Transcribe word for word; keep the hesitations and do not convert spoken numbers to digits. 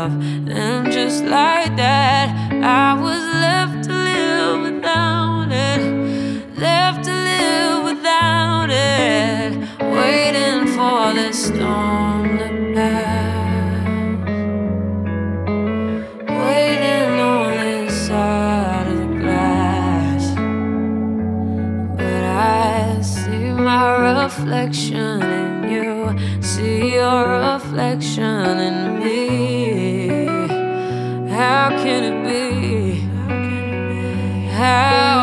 love. And just like that, I was left to live without it, left to live without it, waiting for the storm to pass, waiting on this side of the glass. But I see my reflection in you, see your reflection in me. How can it be? How